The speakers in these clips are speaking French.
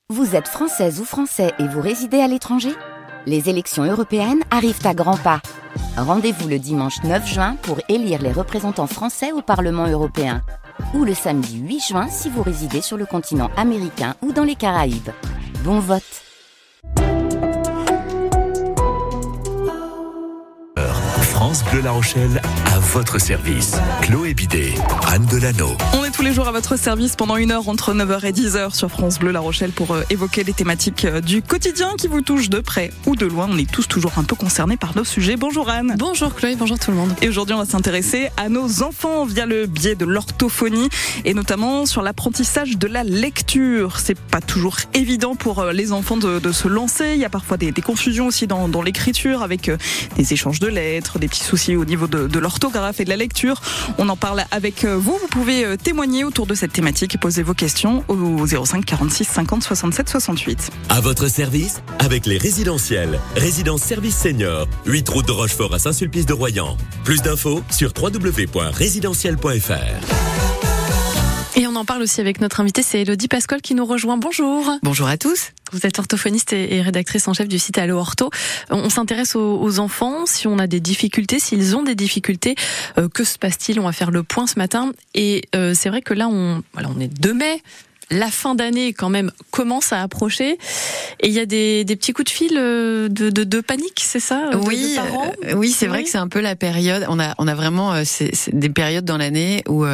Vous êtes française ou français et vous résidez à l'étranger ? Les élections européennes arrivent à grands pas. Rendez-vous le dimanche 9 juin pour élire les représentants français au Parlement européen. Ou le samedi 8 juin si vous résidez sur le continent américain ou dans les Caraïbes. Bon vote! France Bleu La Rochelle, à votre service. Chloé Bidet, Anne Delano. On est tous les jours à votre service pendant 1 heure entre 9h et 10h sur France Bleu La Rochelle pour évoquer les thématiques du quotidien qui vous touchent de près ou de loin. On est tous toujours un peu concernés par nos sujets. Bonjour Anne. Bonjour Chloé, bonjour tout le monde. Et aujourd'hui on va s'intéresser à nos enfants via le biais de l'orthophonie et notamment sur l'apprentissage de la lecture. C'est pas toujours évident pour les enfants de se lancer. Il y a parfois des confusions aussi dans l'écriture avec des échanges de lettres, des petits soucis au niveau de l'orthographe et de la lecture. On en parle avec vous. Vous pouvez témoigner autour de cette thématique et poser vos questions au 05 46 50 67 68. À votre service, avec les résidentiels. Résidence Service Senior, 8 route de Rochefort à Saint-Sulpice de Royan. Plus d'infos sur www.résidentiel.fr. Et on en parle aussi avec notre invitée, c'est Elodie Pasquale qui nous rejoint. Bonjour. Bonjour à tous. Vous êtes orthophoniste et rédactrice en chef du site Allo Ortho. On s'intéresse aux enfants, si on a des difficultés, s'ils ont des difficultés, que se passe-t-il ? On va faire le point ce matin. Et c'est vrai que là, on est 2 mai. La fin d'année quand même commence à approcher et il y a des petits coups de fil de panique, c'est ça ? Oui, de parents oui, c'est vrai que c'est un peu la période. On a vraiment c'est des périodes dans l'année où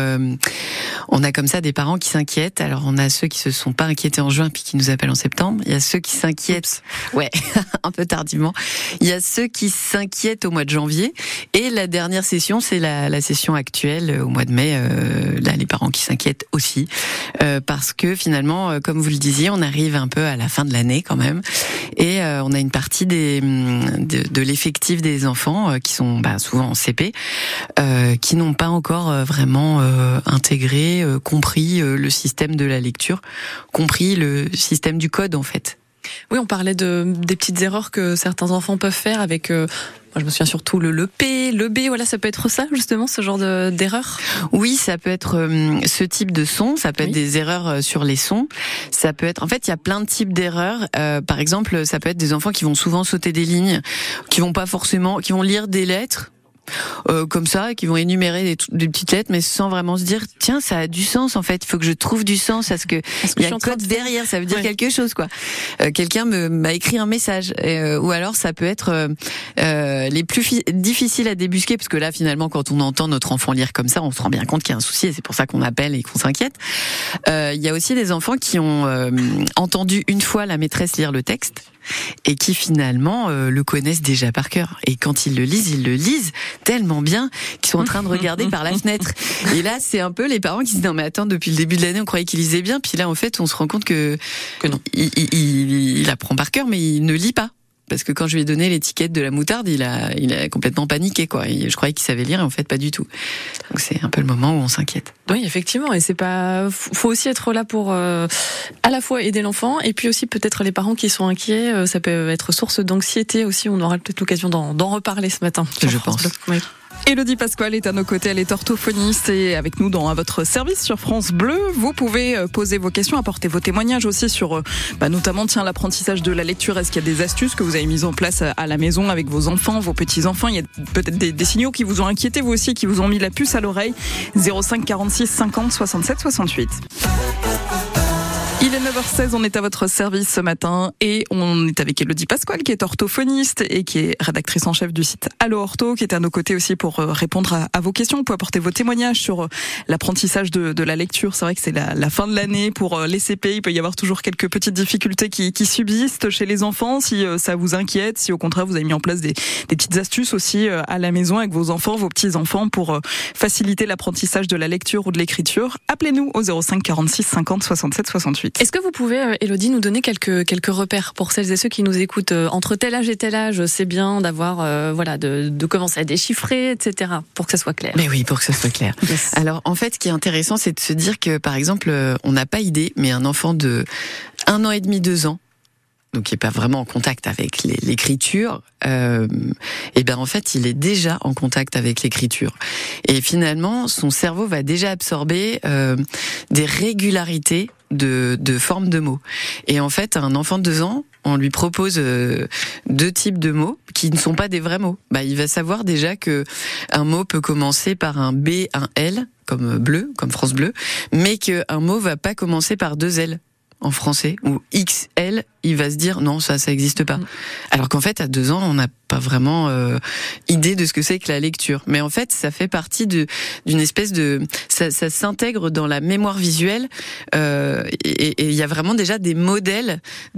on a comme ça des parents qui s'inquiètent. Alors on a ceux qui se sont pas inquiétés en juin puis qui nous appellent en septembre. Il y a ceux qui s'inquiètent, ouais, un peu tardivement. Il y a ceux qui s'inquiètent au mois de janvier et la dernière session, c'est la session actuelle au mois de mai. Là, les parents qui s'inquiètent aussi parce que finalement, comme vous le disiez, on arrive un peu à la fin de l'année quand même, et on a une partie de l'effectif des enfants qui sont souvent en CP, qui n'ont pas encore vraiment intégré, compris le système de la lecture, compris le système du code en fait. Oui, on parlait des petites erreurs que certains enfants peuvent faire avec. Moi, je me souviens surtout le P, le B. Voilà, ça peut être ça justement, ce genre d'erreur. Oui, ça peut être ce type de son. Ça peut être des erreurs sur les sons. Ça peut être. En fait, il y a plein de types d'erreurs. Par exemple, ça peut être des enfants qui vont souvent sauter des lignes, qui vont lire des lettres. Comme ça, qui vont énumérer des petites lettres, mais sans vraiment se dire tiens, ça a du sens en fait. Il faut que je trouve du sens à ce que il y a un code derrière. Ça veut dire quelque chose quoi. Quelqu'un m'a écrit un message, ou alors ça peut être les plus difficiles à débusquer parce que là finalement quand on entend notre enfant lire comme ça, on se rend bien compte qu'il y a un souci et c'est pour ça qu'on appelle et qu'on s'inquiète. Il y a aussi des enfants qui ont entendu une fois la maîtresse lire le texte et qui finalement le connaissent déjà par cœur. Et quand ils le lisent tellement bien qu'ils sont en train de regarder par la fenêtre. Et là, c'est un peu les parents qui se disent non mais attends, depuis le début de l'année, on croyait qu'il lisait bien, puis là en fait, on se rend compte que non. Il apprend par cœur, mais il ne lit pas. Parce que quand je lui ai donné l'étiquette de la moutarde, il a complètement paniqué, quoi. Je croyais qu'il savait lire et en fait pas du tout. Donc c'est un peu le moment où on s'inquiète. Oui, effectivement. Et faut aussi être là pour à la fois aider l'enfant et puis aussi peut-être les parents qui sont inquiets. Ça peut être source d'anxiété aussi. On aura peut-être l'occasion d'en reparler ce matin. Je pense. Oui. Elodie Pasquale est à nos côtés, elle est orthophoniste et avec nous à votre service sur France Bleu. Vous pouvez poser vos questions, apporter vos témoignages aussi sur notamment l'apprentissage de la lecture. Est-ce qu'il y a des astuces que vous avez mises en place à la maison avec vos enfants, vos petits-enfants ? Il y a peut-être des signaux qui vous ont inquiété vous aussi, qui vous ont mis la puce à l'oreille. 05 46 50 67 68. Il est 9h16, on est à votre service ce matin et on est avec Elodie Pasquale qui est orthophoniste et qui est rédactrice en chef du site Allo Ortho, qui est à nos côtés aussi pour répondre à vos questions. Vous pouvez apporter vos témoignages sur l'apprentissage de la lecture. C'est vrai que c'est la fin de l'année pour les CP. Il peut y avoir toujours quelques petites difficultés qui subsistent chez les enfants. Si ça vous inquiète, si au contraire vous avez mis en place des petites astuces aussi à la maison avec vos enfants, vos petits-enfants pour faciliter l'apprentissage de la lecture ou de l'écriture, appelez-nous au 05 46 50 67 68. Est-ce que vous pouvez, Elodie, nous donner quelques repères pour celles et ceux qui nous écoutent entre tel âge et tel âge? C'est bien d'avoir, de commencer à déchiffrer, etc., pour que ça soit clair. Mais oui, pour que ça soit clair. Yes. Alors, en fait, ce qui est intéressant, c'est de se dire que, par exemple, on n'a pas idée, mais un enfant de 1 an et demi, 2 ans, donc qui est pas vraiment en contact avec l'écriture, et ben en fait il est déjà en contact avec l'écriture. Et finalement son cerveau va déjà absorber des régularités de formes de mots. Et en fait, un enfant de 2 ans, on lui propose 2 types de mots qui ne sont pas des vrais mots. Il va savoir déjà que un mot peut commencer par un B, un L, comme bleu, comme France Bleu, mais qu'un mot va pas commencer par 2 L en français, ou XL, il va se dire non, ça existe pas. Alors qu'en fait, à 2 ans, on n'a pas vraiment idée de ce que c'est que la lecture. Mais en fait, ça fait partie d'une espèce de... Ça s'intègre dans la mémoire visuelle, et il y a vraiment déjà des modèles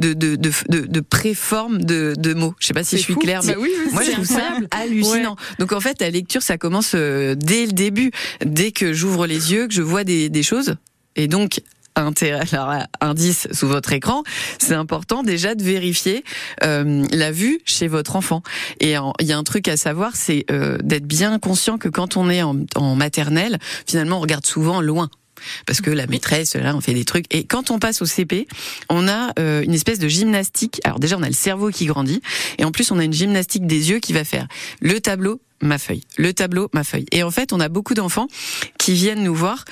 de préformes de mots. Je sais pas si je suis claire, mais oui, moi, je trouve ça hallucinant. Ouais. Donc en fait, la lecture, ça commence dès le début. Dès que j'ouvre les yeux, que je vois des choses, et donc... Alors, indice sous votre écran, c'est important déjà de vérifier la vue chez votre enfant. Et il y a un truc à savoir, c'est d'être bien conscient que quand on est en maternelle, finalement on regarde souvent loin. Parce que la maîtresse, là, on fait des trucs. Et quand on passe au CP, on a une espèce de gymnastique. Alors déjà, on a le cerveau qui grandit. Et en plus, on a une gymnastique des yeux qui va faire le tableau, ma feuille. Le tableau, ma feuille. Et en fait, on a beaucoup d'enfants qui viennent nous voir.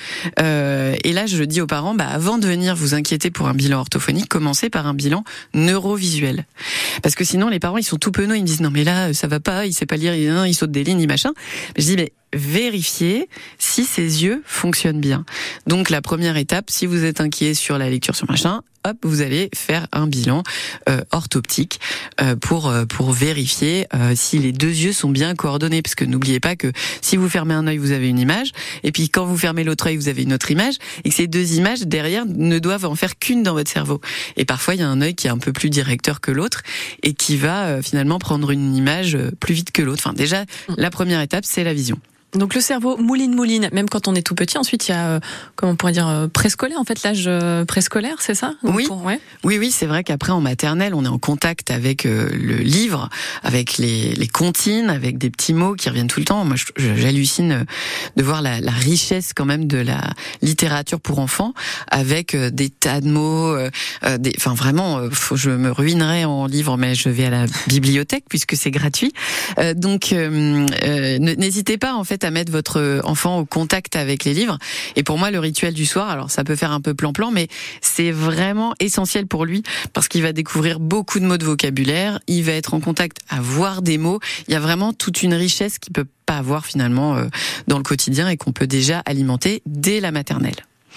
Et là, je dis aux parents, avant de venir vous inquiéter pour un bilan orthophonique, commencez par un bilan neurovisuel. Parce que sinon, les parents, ils sont tout penauds. Ils me disent, non, mais là, ça va pas, il sait pas lire, il saute des lignes, machin. Mais je dis, mais vérifiez si ses yeux fonctionnent bien. Donc, la première étape, si vous êtes inquiet sur la lecture, sur machin, hop, vous allez faire un bilan orthoptique pour vérifier si les 2 yeux sont bien coordonnés, parce que n'oubliez pas que si vous fermez un œil, vous avez une image, et puis quand vous fermez l'autre œil, vous avez une autre image, et que ces 2 images derrière ne doivent en faire qu'une dans votre cerveau. Et parfois, il y a un œil qui est un peu plus directeur que l'autre et qui va finalement prendre une image plus vite que l'autre. Enfin, déjà, la première étape, c'est la vision. Donc le cerveau mouline, même quand on est tout petit. Ensuite, il y a, comment on pourrait dire, préscolaire, en fait, l'âge préscolaire, c'est ça? Oui. Oui, c'est vrai qu'après, en maternelle, on est en contact avec le livre, avec les comptines, avec des petits mots qui reviennent tout le temps. Moi, j'hallucine de voir la richesse quand même de la littérature pour enfants, avec des tas de mots, enfin vraiment, je me ruinerais en livre, mais je vais à la bibliothèque puisque c'est gratuit. Donc, n'hésitez pas, en fait, à mettre votre enfant au contact avec les livres. Et pour moi, le rituel du soir, alors ça peut faire un peu plan-plan, mais c'est vraiment essentiel pour lui parce qu'il va découvrir beaucoup de mots de vocabulaire, il va être en contact à voir des mots. Il y a vraiment toute une richesse qu'il peut pas avoir finalement dans le quotidien et qu'on peut déjà alimenter dès la maternelle.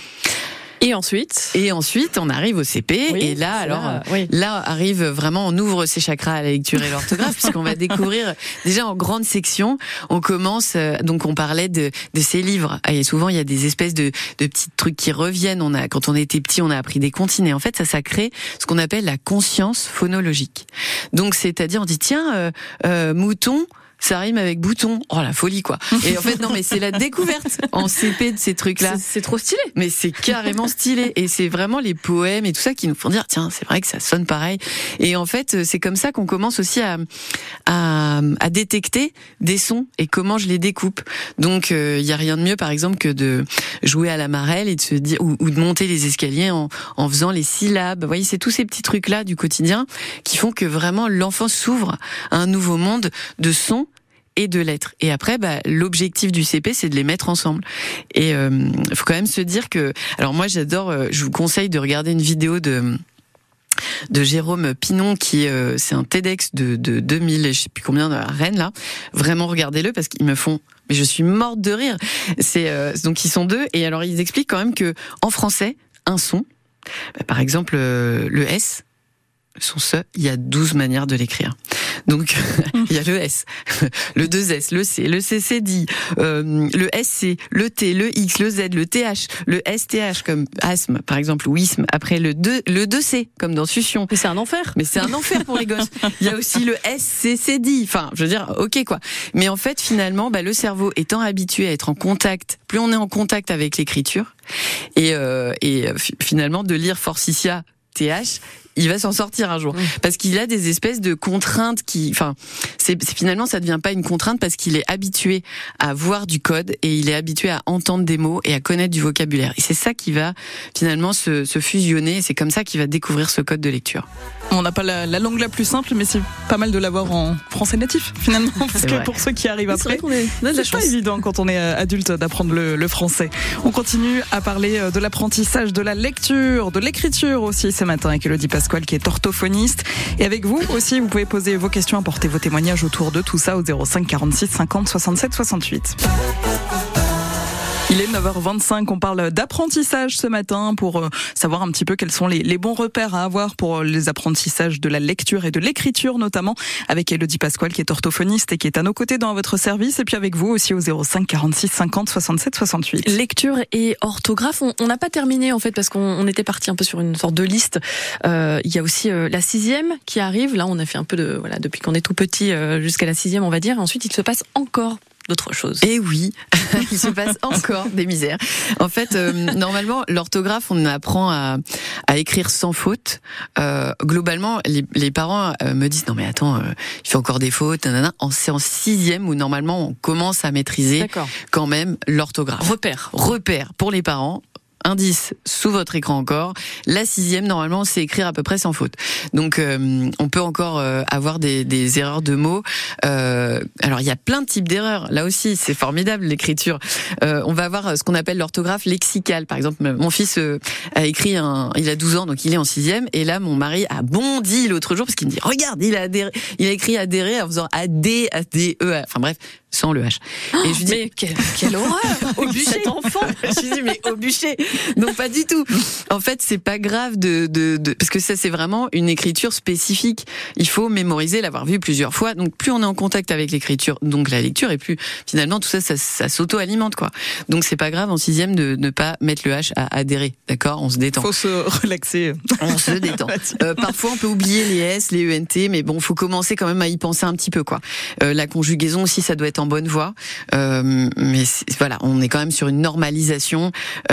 Et ensuite, on arrive au CP, et là, là arrive vraiment, on ouvre ses chakras à la lecture et l'orthographe, puisqu'on va découvrir déjà en grande section. On commence, donc on parlait de ces livres. Et souvent, il y a des espèces de petits trucs qui reviennent. Quand on était petit, on a appris des comptines. Et en fait, ça crée ce qu'on appelle la conscience phonologique. Donc, c'est-à-dire, on dit tiens, mouton. Ça rime avec bouton. Oh, la folie, quoi. Et en fait, non, mais c'est la découverte en CP de ces trucs-là. C'est trop stylé. Mais c'est carrément stylé. Et c'est vraiment les poèmes et tout ça qui nous font dire, tiens, c'est vrai que ça sonne pareil. Et en fait, c'est comme ça qu'on commence aussi à détecter des sons et comment je les découpe. Donc, il y a rien de mieux, par exemple, que de jouer à la marelle et de se dire, ou de monter les escaliers en faisant les syllabes. Vous voyez, c'est tous ces petits trucs-là du quotidien qui font que vraiment l'enfant s'ouvre à un nouveau monde de sons et de lettres. Et après, l'objectif du CP, c'est de les mettre ensemble. Et faut quand même se dire que... Alors moi, j'adore... je vous conseille de regarder une vidéo de Jérôme Pinon, qui c'est un TEDx de 2000, je sais plus combien, à Rennes, là. Vraiment, regardez-le, parce qu'ils me font... Mais je suis morte de rire. Donc, ils sont 2. Et alors, ils expliquent quand même que en français, un son, par exemple, le S, son se, il y a 12 manières de l'écrire. Donc, il y a le S, le 2S, le C, le CCD, le SC, le T, le X, le Z, le TH, le STH, comme asthme, par exemple, ou isme. Après, le 2C, comme dans succion. Mais c'est un enfer. Mais c'est un enfer pour les gosses. Il y a aussi le SCCD. Enfin, je veux dire, ok, quoi. Mais en fait, finalement, le cerveau étant habitué à être en contact, plus on est en contact avec l'écriture, et finalement, de lire Forsythia, TH, il va s'en sortir un jour. Parce qu'il a des espèces de contraintes finalement, ça devient pas une contrainte parce qu'il est habitué à voir du code et il est habitué à entendre des mots et à connaître du vocabulaire. Et c'est ça qui va finalement se fusionner et c'est comme ça qu'il va découvrir ce code de lecture. On n'a pas la langue la plus simple, mais c'est pas mal de l'avoir en français natif finalement, parce C'est que vrai. pour ceux qui arrivent après, on a de la c'est pas chance. évident quand on est adulte d'apprendre le français. On continue à parler de l'apprentissage, de la lecture, de l'écriture aussi ce matin avec Elodie Pasquale qui est orthophoniste. Et avec vous aussi, vous pouvez poser vos questions, apporter vos témoignages autour de tout ça au 05 46 50 67 68. Il est 9h25, on parle d'apprentissage ce matin pour savoir un petit peu quels sont les bons repères à avoir pour les apprentissages de la lecture et de l'écriture notamment, avec Elodie Pasquale qui est orthophoniste et qui est à nos côtés dans votre service, et puis avec vous aussi au 05 46 50 67 68. Lecture et orthographe, on n'a pas terminé en fait parce qu'on était parti un peu sur une sorte de liste. Il y a aussi la 6e qui arrive. Là, on a fait un peu de depuis qu'on est tout petit jusqu'à la 6e, on va dire. Et ensuite, il se passe encore d'autres choses. Et oui, il se passe encore des misères. En fait, normalement, l'orthographe, on apprend à écrire sans faute. Globalement, les parents me disent non mais attends, il fait encore des fautes. Nanana. C'est en 6e où normalement on commence à maîtriser D'accord. quand même l'orthographe. Repère pour les parents. Indice sous votre écran encore. La 6e, normalement, c'est écrire à peu près sans faute. Donc, on peut encore avoir des erreurs de mots. Alors, il y a plein de types d'erreurs. Là aussi, c'est formidable, l'écriture. On va avoir ce qu'on appelle l'orthographe lexicale. Par exemple, mon fils a écrit il a 12 ans, donc il est en 6e. Et là, mon mari a bondi l'autre jour parce qu'il me dit, regarde, il a écrit adhérer en faisant A-D, A-D-E. Enfin bref, sans le H. Et je lui dis, Mais quelle horreur au bûcher. Cet enfant. Je lui dis mais au bûcher. Non, pas du tout. En fait, c'est pas grave parce que ça c'est vraiment une écriture spécifique. Il faut mémoriser, l'avoir vu plusieurs fois. Donc plus on est en contact avec l'écriture, donc la lecture, et plus finalement tout ça s'auto-alimente quoi. Donc c'est pas grave en 6e de ne pas mettre le H à adhérer. D'accord, on se détend. Faut se relaxer. On se détend. Parfois on peut oublier les S, les ENT, mais bon, faut commencer quand même à y penser un petit peu quoi. La conjugaison aussi, ça doit être en bonne voie. Mais voilà, on est quand même sur une normalisation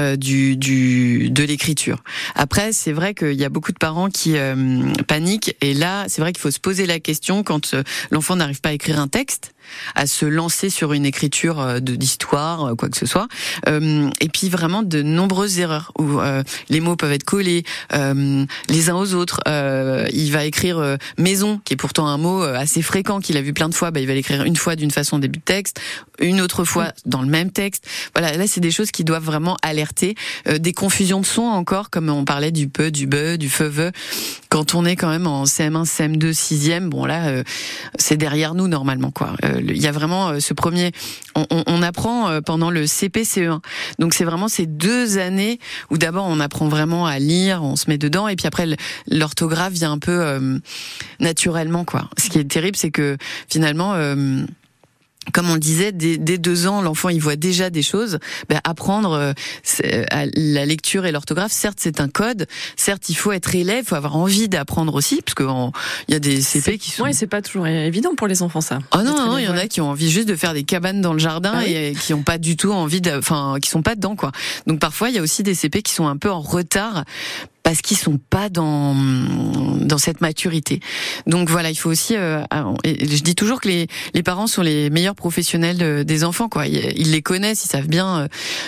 de l'écriture. Après, c'est vrai qu'il y a beaucoup de parents qui paniquent, et là, c'est vrai qu'il faut se poser la question quand l'enfant n'arrive pas à écrire un texte, à se lancer sur une écriture d'histoire, quoi que ce soit, et puis vraiment de nombreuses erreurs où les mots peuvent être collés les uns aux autres. Il va écrire maison, qui est pourtant un mot assez fréquent qu'il a vu plein de fois, il va l'écrire une fois d'une façon au début de texte, une autre fois dans le même texte. Voilà, là c'est des choses qui doivent vraiment alerter. Des confusions de sons encore, comme on parlait du peu, du be, du feu. Quand on est quand même en CM1, CM2, 6e, bon là c'est derrière nous normalement quoi. Il y a vraiment ce premier, on apprend pendant le CP, CE1. Donc c'est vraiment ces 2 années où d'abord on apprend vraiment à lire, on se met dedans, et puis après l'orthographe vient un peu naturellement quoi. Ce qui est terrible, c'est que finalement comme on le disait, dès 2 ans, l'enfant il voit déjà des choses. Apprendre la lecture et l'orthographe, certes c'est un code, certes il faut être élève, il faut avoir envie d'apprendre aussi, parce que il y a des CP qui sont. Ouais, c'est pas toujours évident pour les enfants ça. Oh non, il y en a qui ont envie juste de faire des cabanes dans le jardin et qui ont pas du tout envie qui sont pas dedans quoi. Donc parfois il y a aussi des CP qui sont un peu en retard, parce qu'ils sont pas dans cette maturité. Donc voilà, il faut aussi je dis toujours que les parents sont les meilleurs professionnels des enfants quoi. Ils les connaissent, ils savent bien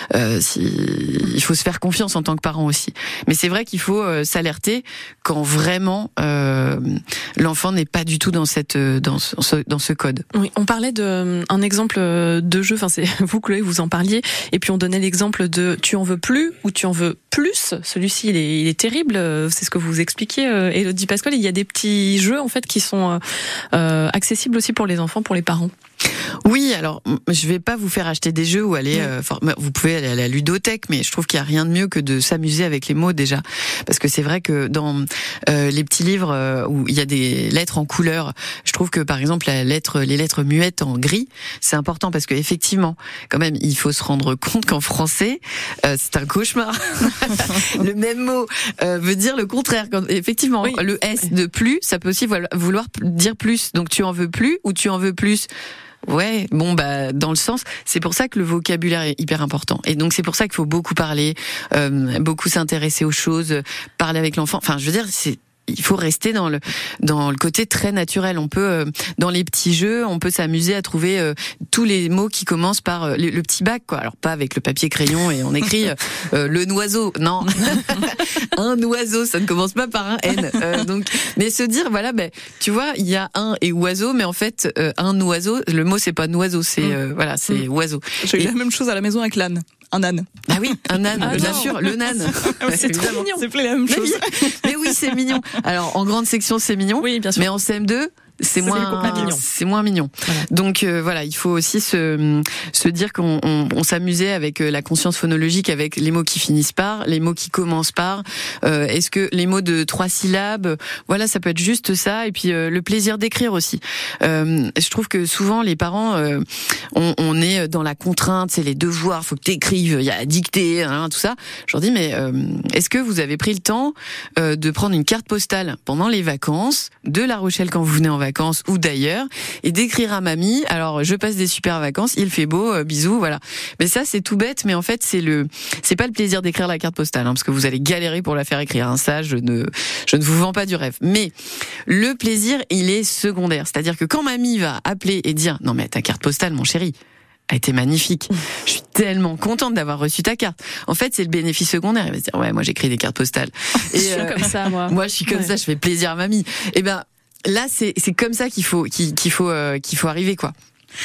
il faut se faire confiance en tant que parent aussi. Mais c'est vrai qu'il faut s'alerter quand vraiment l'enfant n'est pas du tout dans ce code. Oui, on parlait un exemple de jeu, enfin c'est vous Chloé, vous en parliez, et puis on donnait l'exemple de tu en veux plus ou tu en veux plus. Celui-ci il est terrible, c'est ce que vous expliquiez Elodie Pasquale. Il y a des petits jeux en fait qui sont accessibles aussi pour les enfants, pour les parents. Oui, alors je vais pas vous faire acheter des jeux ou aller. Vous pouvez aller à la ludothèque, mais je trouve qu'il y a rien de mieux que de s'amuser avec les mots déjà, parce que c'est vrai que dans les petits livres où il y a des lettres en couleur, je trouve que par exemple les lettres muettes en gris, c'est important parce que effectivement, quand même, il faut se rendre compte qu'en français, c'est un cauchemar. Le même mot veut dire le contraire. Effectivement, oui. Le S de plus, ça peut aussi vouloir dire plus. Donc tu en veux plus ou tu en veux plus. Ouais, dans le sens, c'est pour ça que le vocabulaire est hyper important. Et donc c'est pour ça qu'il faut beaucoup parler, beaucoup s'intéresser aux choses, parler avec l'enfant. Enfin, je veux dire, il faut rester dans le côté très naturel. On peut dans les petits jeux, on peut s'amuser à trouver tous les mots qui commencent par le petit bac, quoi. Alors pas avec le papier crayon et on écrit le noiseau. Non, un oiseau, ça ne commence pas par un N. Donc, mais se dire voilà, tu vois, il y a un et oiseau, mais en fait un oiseau, le mot c'est pas oiseau, c'est c'est oiseau. J'ai eu la même chose à la maison avec l'âne. Un âne. Ah oui, un âne, bien sûr, le nan. C'est trop mignon. C'est plus la même chose. Mais oui, c'est mignon. Alors, en grande section, c'est mignon. Oui, bien sûr. Mais en CM2, c'est moins mignon. Voilà. Donc voilà, il faut aussi se dire qu'on s'amusait avec la conscience phonologique, avec les mots qui finissent par, les mots qui commencent par. Est-ce que les mots de 3 syllabes, voilà, ça peut être juste ça. Et puis le plaisir d'écrire aussi. Je trouve que souvent les parents, on est dans la contrainte, c'est les devoirs, faut que t'écrives, il y a la dictée, hein, tout ça. Je leur dis mais est-ce que vous avez pris le temps de prendre une carte postale pendant les vacances de La Rochelle quand vous venez en vacances ou d'ailleurs et d'écrire à mamie, alors je passe des super vacances, il fait beau, bisous, voilà. Mais ça c'est tout bête, mais en fait c'est pas le plaisir d'écrire la carte postale, hein, parce que vous allez galérer pour la faire écrire, hein, ça je ne vous vends pas du rêve. Mais le plaisir il est secondaire, c'est-à-dire que quand mamie va appeler et dire non mais ta carte postale mon chéri a été magnifique. Je suis tellement contente d'avoir reçu ta carte. En fait, c'est le bénéfice secondaire. Il va se dire ouais, moi j'écris des cartes postales. Et je suis comme ça moi. Moi je suis comme ça, je fais plaisir à mamie. Et là, c'est comme ça qu'il faut arriver, quoi.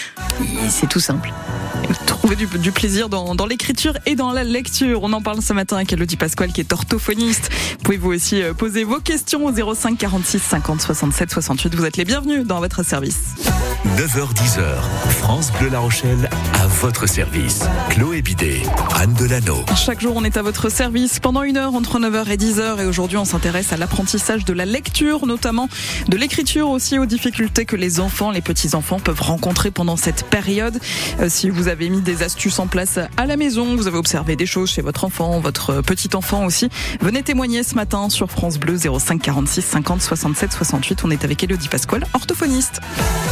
Et c'est tout simple. Trouver du plaisir dans l'écriture et dans la lecture. On en parle ce matin avec Elodie Pasquale qui est orthophoniste. Pouvez-vous aussi poser vos questions au 05 46 50 67 68. Vous êtes les bienvenus dans votre service. 9h-10h, France Bleu La Rochelle à votre service. Chloé Bidet, Anne Delano. Chaque jour, on est à votre service pendant 1 heure entre 9h et 10h. Et aujourd'hui, on s'intéresse à l'apprentissage de la lecture, notamment de l'écriture aussi, aux difficultés que les enfants, les petits-enfants peuvent rencontrer pendant cette période. Si vous avez mis des astuces en place à la maison, vous avez observé des choses chez votre enfant, votre petit-enfant aussi, venez témoigner ce matin sur France Bleu 05 46 50 67 68. On est avec Elodie Pasquale, orthophoniste.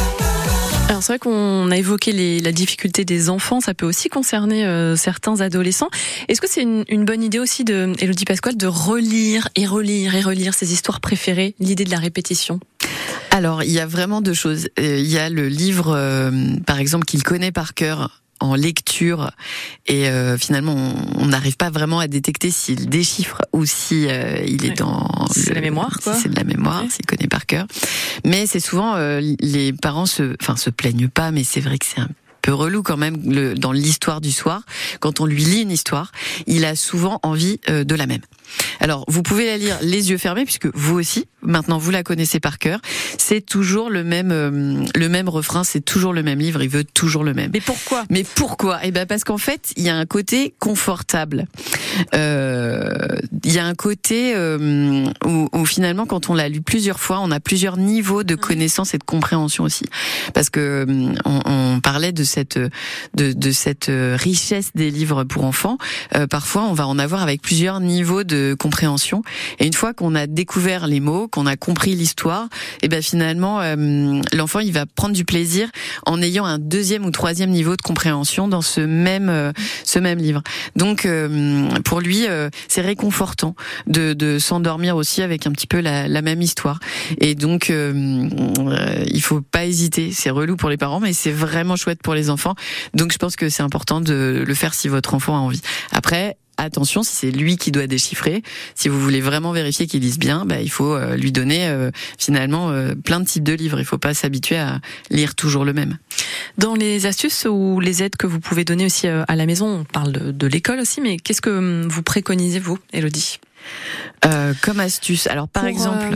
Alors c'est vrai qu'on a évoqué la difficulté des enfants, ça peut aussi concerner certains adolescents. Est-ce que c'est une bonne idée aussi de Elodie Pasquale de relire et relire et relire ses histoires préférées, l'idée de la répétition? Alors il y a vraiment 2 choses. Il y a le livre, par exemple, qu'il connaît par cœur en lecture et finalement on n'arrive pas vraiment à détecter s'il déchiffre ou si il est dans c'est la mémoire quoi. Si c'est de la mémoire, s'il connaît par cœur. Mais c'est souvent les parents se plaignent pas, mais c'est vrai que c'est un peu relou quand même dans l'histoire du soir. Quand on lui lit une histoire, il a souvent envie de la même. Alors, vous pouvez la lire les yeux fermés, puisque vous aussi, maintenant, vous la connaissez par cœur. C'est toujours le même refrain, c'est toujours le même livre, il veut toujours le même. Mais pourquoi ? Eh ben, parce qu'en fait, il y a un côté confortable. Il y a un côté où finalement, quand on l'a lu plusieurs fois, on a plusieurs niveaux de connaissance et de compréhension aussi. Parce que on parlait de cette richesse des livres pour enfants. Parfois, on va en avoir avec plusieurs niveaux de compréhension. Et une fois qu'on a découvert les mots, qu'on a compris l'histoire, et ben finalement, l'enfant il va prendre du plaisir en ayant un 2e ou 3e niveau de compréhension dans ce même livre. Donc pour lui, c'est réconfortant de s'endormir aussi avec un petit peu la même histoire. Et donc il faut pas hésiter. C'est relou pour les parents, mais c'est vraiment chouette pour les enfants. Donc je pense que c'est important de le faire si votre enfant a envie. Après, attention, si c'est lui qui doit déchiffrer, si vous voulez vraiment vérifier qu'il lise bien, il faut lui donner finalement plein de types de livres. Il faut pas s'habituer à lire toujours le même. Dans les astuces ou les aides que vous pouvez donner aussi à la maison, on parle de l'école aussi, mais qu'est-ce que vous préconisez, vous, Elodie ? Comme astuce, alors par exemple,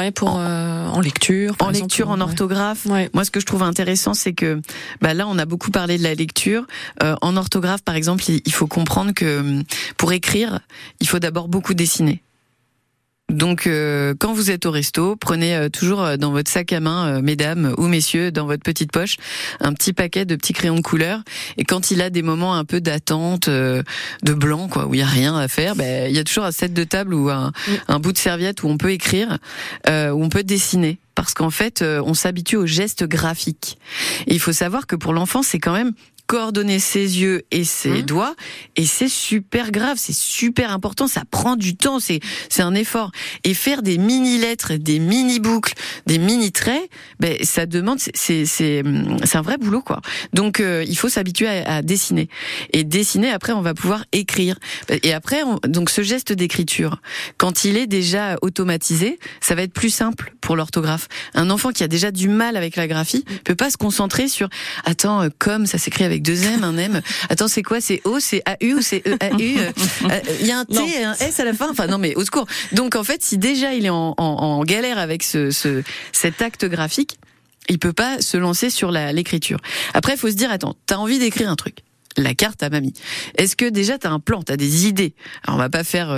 en lecture, en lecture, en orthographe. Ouais. Moi, ce que je trouve intéressant, c'est que là, on a beaucoup parlé de la lecture. En orthographe, par exemple, il faut comprendre que pour écrire, il faut d'abord beaucoup dessiner. Donc, quand vous êtes au resto, prenez toujours dans votre sac à main, mesdames ou messieurs, dans votre petite poche, un petit paquet de petits crayons de couleur. Et quand il a des moments un peu d'attente, de blanc, quoi, où il y a rien à faire, il y a toujours un set de table ou un bout de serviette où on peut écrire, où on peut dessiner. Parce qu'en fait, on s'habitue aux gestes graphiques. Et il faut savoir que pour l'enfant, c'est quand même coordonner ses yeux et ses doigts, et c'est super grave, c'est super important, ça prend du temps, c'est un effort. Et faire des mini-lettres, des mini-boucles, des mini-traits, ça demande, c'est un vrai boulot, quoi. Donc, il faut s'habituer à dessiner. Et dessiner, après, on va pouvoir écrire. Et après, donc ce geste d'écriture, quand il est déjà automatisé, ça va être plus simple pour l'orthographe. Un enfant qui a déjà du mal avec la graphie peut pas se concentrer sur comme ça s'écrit avec 2 M, un M. Attends, c'est quoi? C'est O, c'est AU ou c'est EAU? Il y a un T et un S à la fin. Enfin non, mais au secours. Donc en fait, si déjà il est en galère avec cet acte graphique, il peut pas se lancer sur l'écriture. Après, il faut se dire, attends, t'as envie d'écrire un truc. La carte à mamie. Est-ce que déjà t'as un plan, t'as des idées? Alors on va pas faire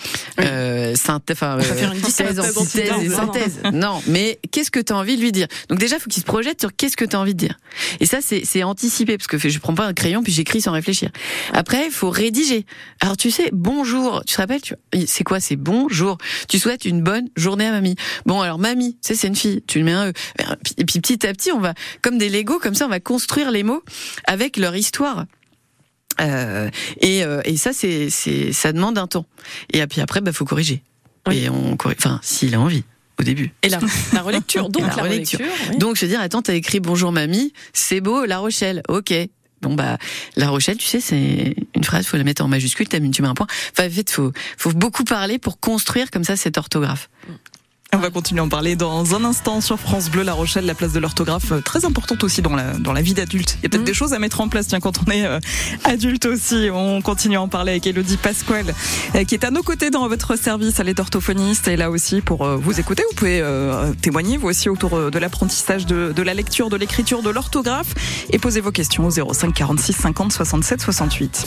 synthèse et synthèse. Non, mais qu'est-ce que t'as envie de lui dire? Donc déjà, faut qu'il se projette sur qu'est-ce que t'as envie de dire. Et ça, c'est anticipé, parce que je prends pas un crayon puis j'écris sans réfléchir. Après, il faut rédiger. Alors tu sais, bonjour. Tu te rappelles? C'est quoi? C'est bonjour. Tu souhaites une bonne journée à mamie. Bon, alors mamie, c'est une fille. Tu lui mets un E. Et puis petit à petit, on va, comme des Legos, comme ça, on va construire les mots avec leur histoire. Et ça, ça demande un temps. Et puis après, faut corriger. Oui. Et on corrige. Enfin, s'il a envie. Au début. Et la relecture. Donc la relecture. Oui. Donc je veux dire, attends, t'as écrit bonjour mamie, c'est beau, La Rochelle. Ok. Bon La Rochelle, tu sais, c'est une phrase, faut la mettre en majuscule, tu mets un point. Enfin, en fait, faut beaucoup parler pour construire comme ça cette orthographe. On va continuer à en parler dans un instant sur France Bleu La Rochelle, la place de l'orthographe, très importante aussi dans la vie d'adulte. Il y a peut-être des choses à mettre en place quand on est adulte aussi. On continue à en parler avec Elodie Pasquale, qui est à nos côtés dans votre service. Elle est orthophoniste et là aussi pour vous écouter. Vous pouvez témoigner vous aussi autour de l'apprentissage de la lecture, de l'écriture, de l'orthographe et poser vos questions au 05 46 50 67 68.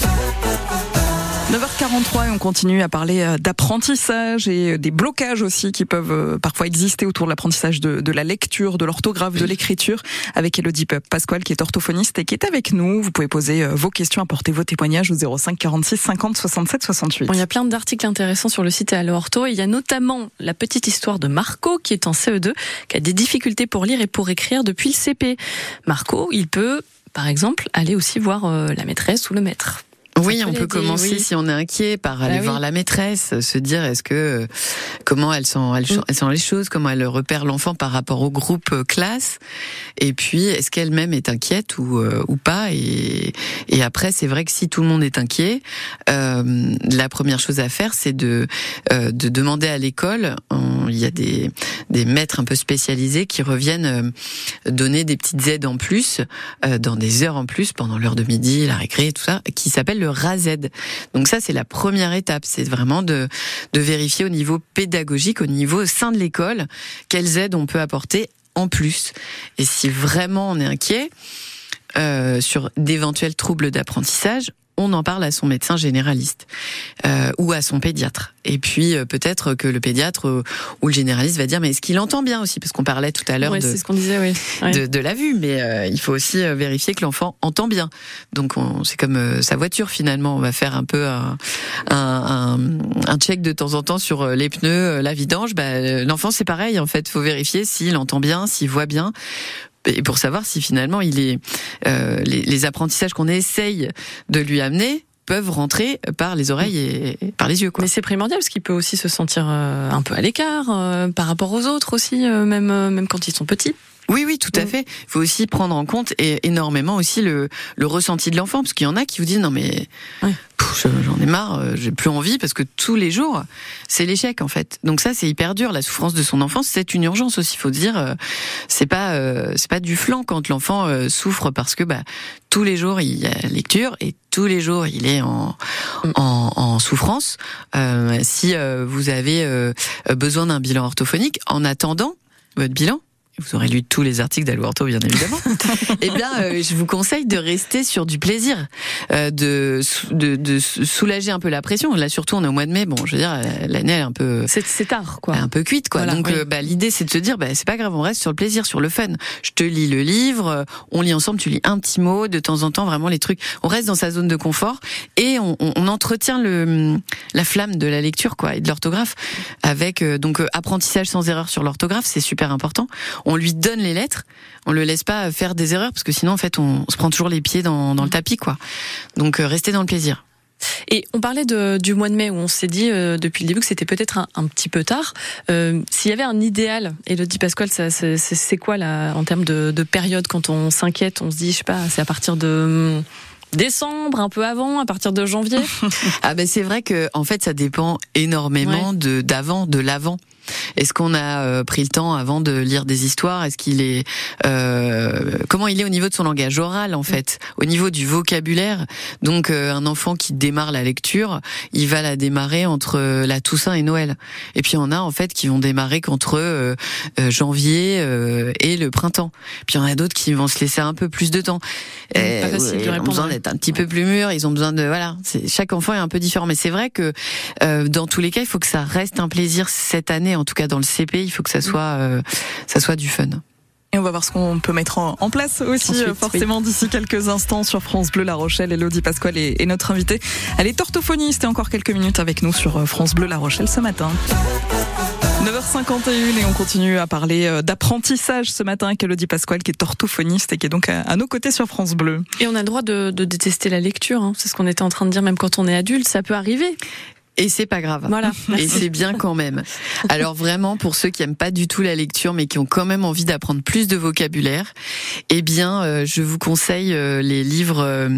9h43 et on continue à parler d'apprentissage et des blocages aussi qui peuvent parfois exister autour de l'apprentissage de la lecture, de l'orthographe, de l'écriture avec Elodie Pasquale qui est orthophoniste et qui est avec nous. Vous pouvez poser vos questions, apporter vos témoignages au 05 46 50 67 68. Bon, il y a plein d'articles intéressants sur le site Allo Ortho et il y a notamment la petite histoire de Marco qui est en CE2, qui a des difficultés pour lire et pour écrire depuis le CP. Marco, il peut par exemple aller aussi voir la maîtresse ou le maître. Oui, on peut commencer si on est inquiet par aller voir la maîtresse, se dire est-ce que comment elle sent les choses, comment elle repère l'enfant par rapport au groupe classe, et puis est-ce qu'elle-même est inquiète ou pas, et après c'est vrai que si tout le monde est inquiet, la première chose à faire c'est de demander à l'école. Il y a des maîtres un peu spécialisés qui reviennent donner des petites aides en plus dans des heures en plus pendant l'heure de midi, la récré, tout ça, qui s'appelle le RAZ. Donc ça, c'est la première étape. C'est vraiment de vérifier au niveau pédagogique, au niveau sein de l'école, quelles aides on peut apporter en plus. Et si vraiment on est inquiet sur d'éventuels troubles d'apprentissage, on en parle à son médecin généraliste ou à son pédiatre. Et puis peut-être que le pédiatre ou le généraliste va dire mais est-ce qu'il entend bien aussi, parce qu'on parlait tout à l'heure c'est ce qu'on disait, de la vue, mais il faut aussi vérifier que l'enfant entend bien. Donc c'est comme sa voiture finalement, on va faire un peu un check de temps en temps sur les pneus, la vidange. L'enfant c'est pareil en fait, faut vérifier s'il entend bien, s'il voit bien. Et pour savoir si finalement il est les apprentissages qu'on essaye de lui amener peuvent rentrer par les oreilles et par les yeux, quoi. Mais c'est primordial parce qu'il peut aussi se sentir un peu à l'écart par rapport aux autres aussi, même quand ils sont petits. Oui, tout à fait. Il faut aussi prendre en compte énormément aussi le ressenti de l'enfant, parce qu'il y en a qui vous disent non mais j'en ai marre, j'ai plus envie, parce que tous les jours c'est l'échec en fait. Donc ça c'est hyper dur. La souffrance de son enfance, c'est une urgence aussi. Il faut dire c'est pas du flan quand l'enfant souffre, parce que tous les jours il y a lecture et tous les jours il est en souffrance. Si vous avez besoin d'un bilan orthophonique, en attendant votre bilan, vous aurez lu tous les articles d'Allo Ortho, bien évidemment. Eh bien, je vous conseille de rester sur du plaisir, de soulager un peu la pression. Là, surtout, on est au mois de mai. Bon, je veux dire, l'année elle est un peu. C'est tard, quoi. Un peu cuite, quoi. Voilà, donc, l'idée, c'est de se dire, c'est pas grave, on reste sur le plaisir, sur le fun. Je te lis le livre, on lit ensemble, tu lis un petit mot, de temps en temps, vraiment les trucs. On reste dans sa zone de confort et on entretient la flamme de la lecture, quoi, et de l'orthographe, avec donc apprentissage sans erreur sur l'orthographe, c'est super important. on lui donne les lettres, on le laisse pas faire des erreurs parce que sinon en fait on se prend toujours les pieds dans le tapis quoi. Donc restez dans le plaisir. Et on parlait du mois de mai où on s'est dit depuis le début que c'était peut-être un petit peu tard. S'il y avait un idéal, Élodie Pasquale, c'est quoi là en termes de période quand on s'inquiète, on se dit je sais pas, c'est à partir de décembre, un peu avant, à partir de janvier. Ah ben c'est vrai que en fait ça dépend énormément de l'avant. Est-ce qu'on a pris le temps avant de lire des histoires? Est-ce qu'il est comment il est au niveau de son langage oral en fait, au niveau du vocabulaire? Donc un enfant qui démarre la lecture, il va la démarrer entre la Toussaint et Noël. Et puis on a en fait qui vont démarrer qu'entre janvier et le printemps. Puis il y en a d'autres qui vont se laisser un peu plus de temps. Pas facile de répondre. Ils ont besoin d'être un petit peu plus mûrs, ils ont besoin de chaque enfant est un peu différent, mais c'est vrai que dans tous les cas, il faut que ça reste un plaisir cette année. En tout cas, dans le CP, il faut que ça soit du fun. Et on va voir ce qu'on peut mettre en place aussi, ensuite, forcément, d'ici quelques instants sur France Bleu La Rochelle. Élodie Pasquale est notre invitée. Elle est orthophoniste et encore quelques minutes avec nous sur France Bleu La Rochelle ce matin. 9h51 et on continue à parler d'apprentissage ce matin avec Élodie Pasquale qui est orthophoniste et qui est donc à nos côtés sur France Bleu. Et on a le droit de détester la lecture, hein. C'est ce qu'on était en train de dire, même quand on est adulte, ça peut arriver. Et c'est pas grave. Voilà. Et c'est bien quand même. Alors vraiment, pour ceux qui aiment pas du tout la lecture, mais qui ont quand même envie d'apprendre plus de vocabulaire, eh bien, je vous conseille les livres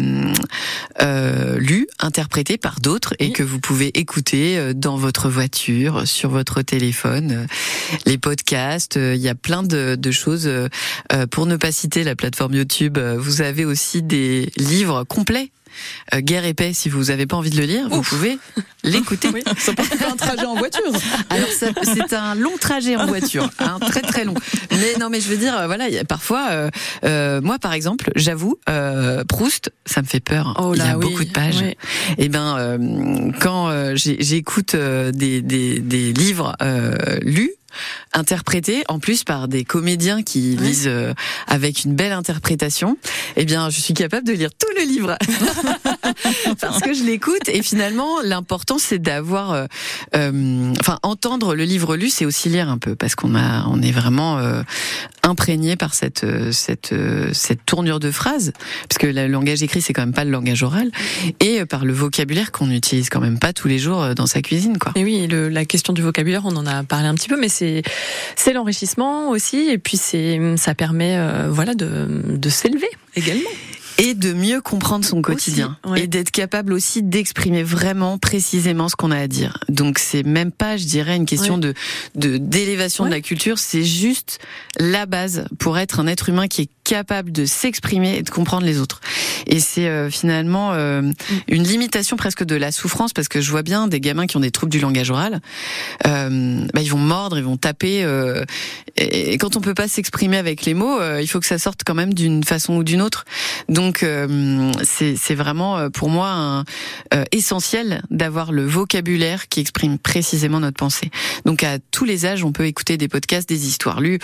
lus, interprétés par d'autres, et que vous pouvez écouter dans votre voiture, sur votre téléphone, les podcasts. Il y a plein de choses. Pour ne pas citer la plateforme YouTube, vous avez aussi des livres complets. Guerre et paix, si vous n'avez pas envie de le lire, vous pouvez l'écouter. Oui, ça peut être un trajet en voiture. Alors c'est un long trajet en voiture, très très long. Mais je veux dire, voilà, parfois, moi par exemple, j'avoue, Proust, ça me fait peur. Oh là, il y a beaucoup de pages. Oui. Et quand j'écoute des livres lus, interprété en plus par des comédiens qui lisent avec une belle interprétation, eh bien je suis capable de lire tout le livre parce que je l'écoute et finalement l'important c'est d'avoir entendre le livre lu, c'est aussi lire un peu parce qu'on est vraiment imprégné par cette tournure de phrase parce que le langage écrit c'est quand même pas le langage oral et par le vocabulaire qu'on n'utilise quand même pas tous les jours dans sa cuisine quoi. Et oui, la question du vocabulaire, on en a parlé un petit peu, mais c'est l'enrichissement aussi, et puis ça permet de s'élever également. Et de mieux comprendre son quotidien. Aussi, ouais. Et d'être capable aussi d'exprimer vraiment précisément ce qu'on a à dire. Donc c'est même pas, je dirais, une question d'élévation de la culture, c'est juste la base pour être un être humain qui est capable de s'exprimer et de comprendre les autres. Et c'est finalement une limitation presque de la souffrance, parce que je vois bien des gamins qui ont des troubles du langage oral, ils vont mordre, ils vont taper, et quand on peut pas s'exprimer avec les mots, il faut que ça sorte quand même d'une façon ou d'une autre. Donc c'est vraiment pour moi essentiel d'avoir le vocabulaire qui exprime précisément notre pensée. Donc à tous les âges, on peut écouter des podcasts, des histoires lues,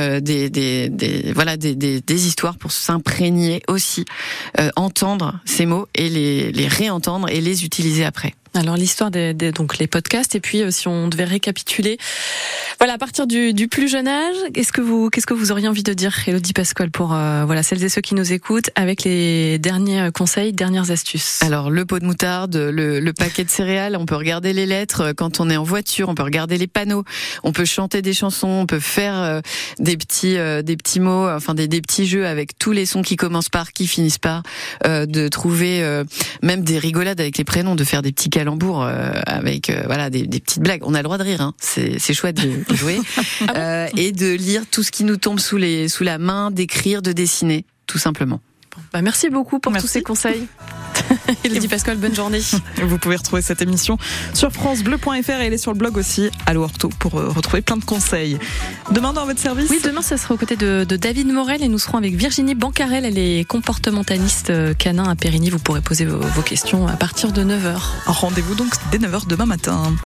des histoires pour s'imprégner aussi, entendre ces mots et les réentendre et les utiliser après. Alors l'histoire donc les podcasts, et puis si on devait récapituler, voilà, à partir du plus jeune âge, qu'est-ce que vous auriez envie de dire, Élodie Pasquale, pour celles et ceux qui nous écoutent, avec les derniers conseils, dernières astuces? Alors le pot de moutarde, le paquet de céréales, on peut regarder les lettres quand on est en voiture, on peut regarder les panneaux, on peut chanter des chansons, on peut faire des petits mots, enfin des petits jeux avec tous les sons qui commencent par, qui finissent par, de trouver même des rigolades avec les prénoms, de faire des petits calembours avec des petites blagues. On a le droit de rire, hein. C'est chouette de jouer et de lire tout ce qui nous tombe sous la main, d'écrire, de dessiner, tout simplement. Bon, merci beaucoup pour tous ces conseils. Élodie Pasquale, bonne journée. Vous pouvez retrouver cette émission sur francebleu.fr et elle est sur le blog aussi, Allo Ortho, pour retrouver plein de conseils. Demain dans votre service? Oui, demain ça sera aux côtés de David Morel et nous serons avec Virginie Bancarel, elle est comportementaliste canin à Périgny. Vous pourrez poser vos questions à partir de 9h. Rendez-vous donc dès 9h demain matin.